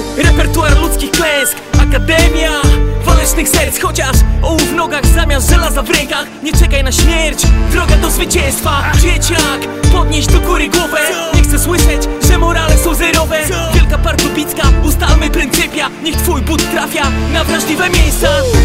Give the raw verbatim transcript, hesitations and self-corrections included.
Repertuar ludzkich klęsk, akademia walecznych serc. Chociaż ołów w nogach zamiast żelaza w rękach. Nie czekaj na śmierć, droga do zwycięstwa. Dzieciak, podnieś do góry głowę. Nie chcę słyszeć, że morale są zerowe. Wielka Pardubicka, ustalmy pryncypia. Niech twój but trafia na wrażliwe miejsca.